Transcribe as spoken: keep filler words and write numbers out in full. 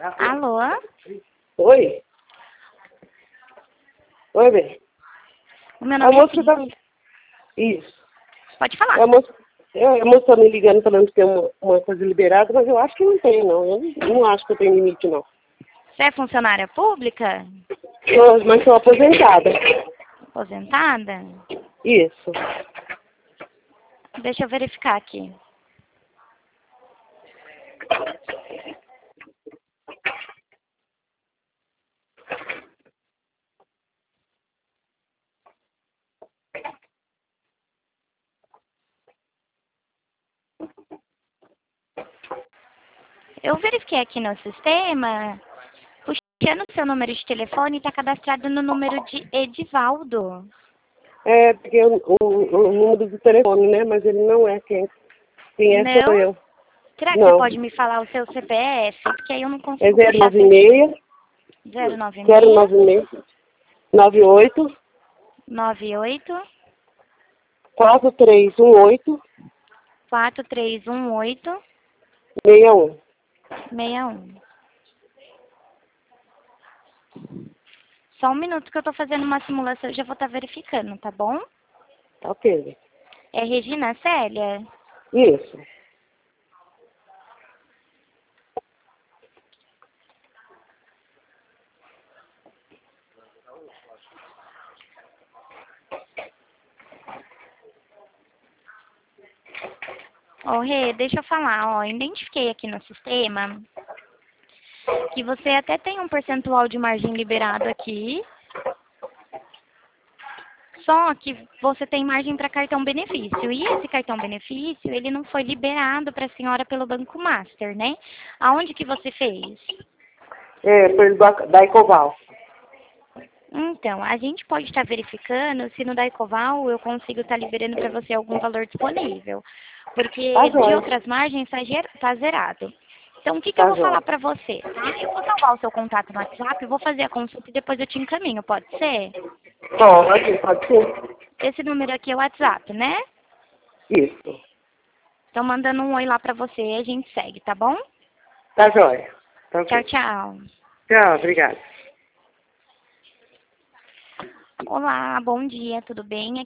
Alô? Oi? Oi, bem. O meu A nome é moça Cris. tá... Isso. Pode falar. A moça... é, a moça tá me ligando falando que tem uma, uma coisa liberada, mas eu acho que não tem, não. Eu não, não acho que eu tenho limite, não. Você é funcionária pública? Eu, mas sou aposentada. Aposentada? Isso. Deixa eu verificar aqui. Eu verifiquei aqui no sistema, puxando o seu número de telefone, está cadastrado no número de Edivaldo. É, porque o, o, o número do telefone, né? Mas ele não é quem, quem é, sou Não? eu. Será que você Não. pode me falar o seu C P F? Porque aí eu não É consigo zero puxar nove seu seis, zero nove zero seis, nove seis, nove oito, nove oito, quatro três um oito, quatro três um oito, seis um. seis um. Só um minuto que eu estou fazendo uma simulação e já vou estar verificando, tá bom? Ok. É Regina Célia? Isso. Ô, Rê, deixa eu falar, ó, identifiquei aqui no sistema que você até tem um percentual de margem liberado aqui, só que você tem margem para cartão benefício. E esse cartão benefício, ele não foi liberado para a senhora pelo Banco Master, né? Aonde que você fez? É, pelo da, da Ecoval. Então, a gente pode estar verificando se no Daicoval eu consigo estar liberando para você algum valor disponível. Porque Tá de jóia. outras margens está ger- tá zerado. Então, o que, que eu Tá vou falar jóia. para você? Tá? Eu vou salvar o seu contato no WhatsApp, eu vou fazer a consulta e depois eu te encaminho, pode ser? Pode, pode ser. Esse número aqui é o WhatsApp, né? Isso. Estou mandando um oi lá para você e a gente segue, tá bom? Tá jóia. Tá Tchau, ok. tchau. Tchau, obrigada. Olá, bom dia, tudo bem?